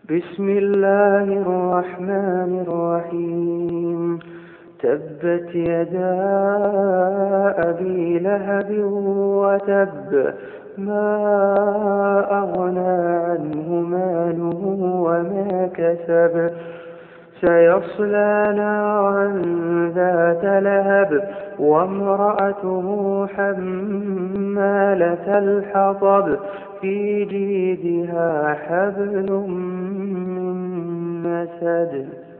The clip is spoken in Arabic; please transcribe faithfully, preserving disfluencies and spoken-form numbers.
بسم الله الرحمن الرحيم. تبت يدا أبي لهب وتب، ما أغنى عنه ماله وما كسب، سيصلى نارا ذات لهب وامرأته حمالة الحطب في جيدها حبل من مسد.